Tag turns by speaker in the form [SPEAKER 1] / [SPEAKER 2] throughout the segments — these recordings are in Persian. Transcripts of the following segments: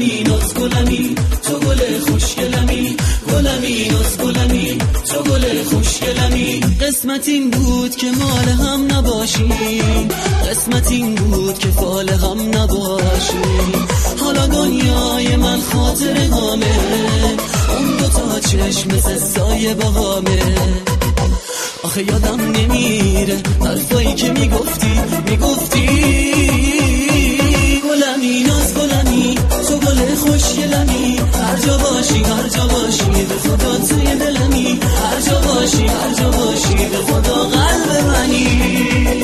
[SPEAKER 1] گلمی ناز گلمی تو گل خوشگلمی، گلمی ناز گلمی تو گل خوشگلمی. قسمت این بود که مال هم نباشیم، قسمت این بود که فال هم نباشیم. حالا دنیای من خاطر هامه، اون دوتا چشم مثل سایه بهامه. آخه یادم نمیره حرفایی که میگفتی گلمی ناز گلمی تو گل خوشگلمی. هر جا باشی هر جا باشی به خدا توی دلمی، هر جا باشی هر جا باشی به خدا قلب منی.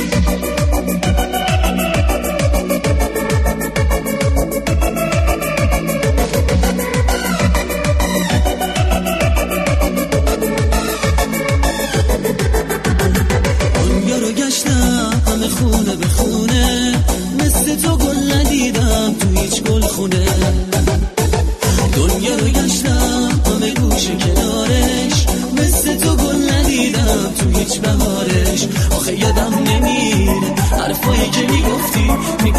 [SPEAKER 1] همه خونه به خونه مثل تو گل ندیدم تو هیچ گل خونه. دنیا رو گشتم همه گوشه کنارش، مثل تو گل ندیدم تو هیچ بهارش. آخه یادم نمیره حرفایی که میگفتی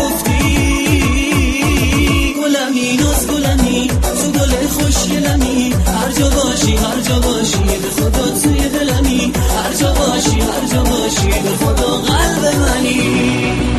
[SPEAKER 1] گلمی ناز گلمی تو گل خوشگلمی. هر جا باشی هر جا باشی به خدا توی دلمی، هر جا باشی هر جا باشی به خدا قلب منی.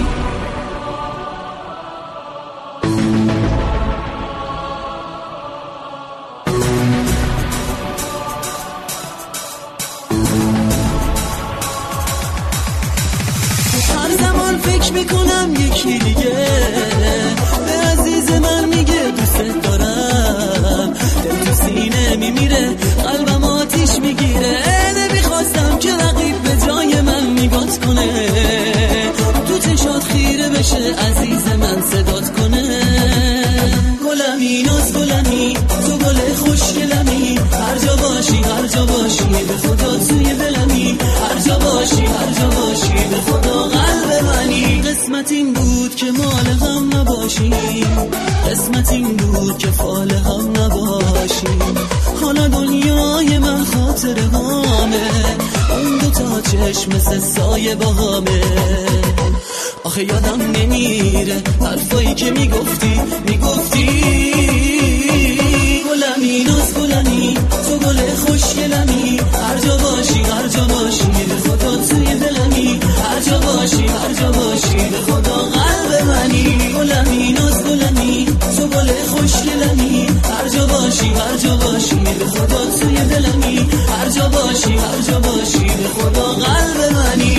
[SPEAKER 1] هر زمان فکر میکنم یکی دیگه به عزیز من میگه دوست دارم. دل تو سینه میمیره قلبم آتیش میگیره، نمیخواستم که رقیب به جای من میگات کنه. تو چشات خیره بشه عزیز من صدات کنه. گلمی ناز گلمی تو گل خوشگلمی. هر جا باشی هر جا باشی به خدا توی دلمی، هر جا باشی هر جا باشی به خدا قلب منی. قسمت این بود که مال هم نباشیم، قسمت این بود که فال هم نباشیم. حالا دنیای من خاطر هامه، اون دوتا چشم مثل سایه بهامه. آخه یادم نمیره حرفایی که میگفتی گلمی ناز گلمی تو گل خوشگلمی. هر جا باشی هر جا باشی به خدا توی دلمی، هر جا باشی هر جا باشی به خدا قلب منی. گلمی ناز گلمی تو گل خوشگلمی. هر جا باشی هر جا باشی به خدا توی دلمی، هر جا باشی هر جا باشی به خدا قلب منی.